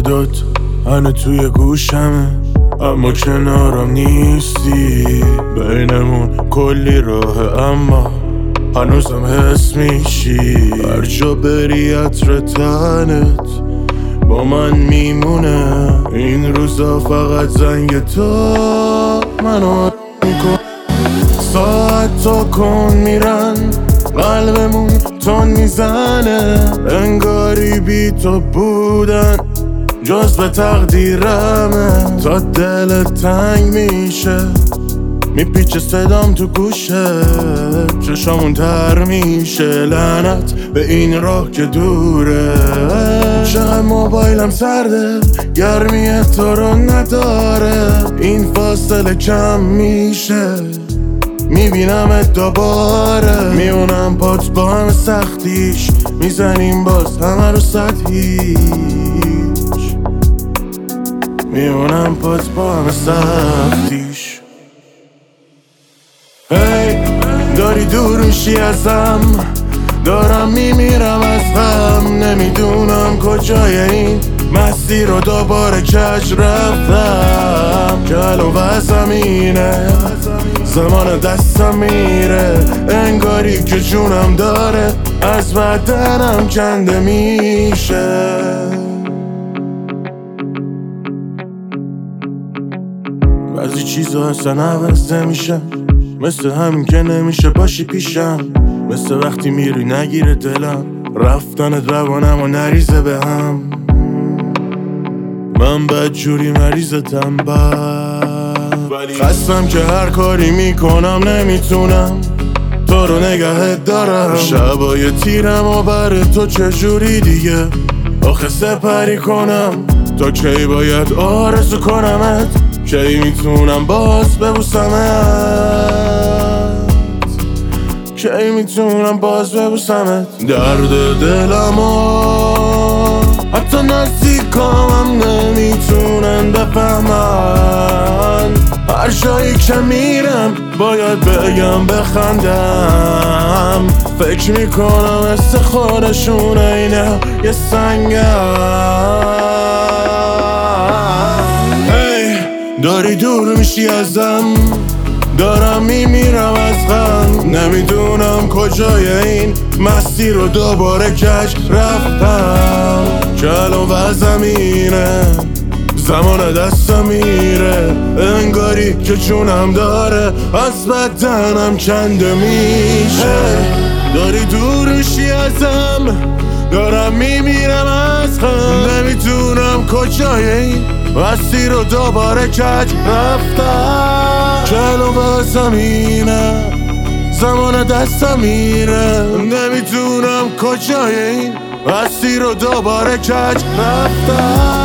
صدات هنه توی گوشمه، اما کنارم نیستی. بینمون کلی راه اما هنوزم حس میشی. هر جا بری عطر تنت با من میمونه. این روزا فقط زنگ تو منو میکن. ساعت تا کن میرن قلبمون تون میزنه. انگاری بی تو بودن جز به تقدیرمه. تا دلت تنگ میشه میپیچه صدام تو گوشه. چشامون تر میشه لعنت به این راه که دوره. چقدر موبایلم سرده گرمی تو رو نداره. این فاصله کم میشه میبینمت دوباره. میونم پات با همه سختیش میزنیم باز همه رو سطحیش. میونم پات با همه سختیش. هی داری دور میشی ازم، دارم میمیرم از غم. نمیدونم کجای این مسیر رو دوباره کج رفتم. کلو و زمینه زمان دستم میره. انگاری که جونم داره از بدنم کنده میشه. بعضی چیزا اصلا عوض نمیشه، مثل همین که نمیشه باشی پیشم. مثل وقتی میری نگیره دلم، رفتنت روانم و نریزه به هم. من بدجوری مریضتم خستم که هر کاری میکنم نمیتونم تو رو نگهت دارم. شبای تیرم و بر تو چجوری دیگه آخه سپری کنم. تا کی باید آرزو کنمت، کی میتونم باز ببوسمت، کی میتونم باز ببوسمت. درد دلمو حتی نزدیکام نمیتونن بفهمن. هر جایی که میرم باید بگم بخندم. فکر میکنم مثل خودشون اینه یه سنگم. هی داری دور میشی ازم، دارم میمیرم از غم. نمیدونم کجای این مسیر رو دوباره کج رفتم. کلو و زمینه زمان دستم میره. انگاری که جونم داره از بدنم کنده میشه. داری دور میشی ازم، دارم میمیرم از غم. نمیدونم کجای این مسیر رو دوباره کج رفتم. کلو و زمینه زمان دستم میره. نمیدونم کجای این مسیر رو دوباره کج رفتم.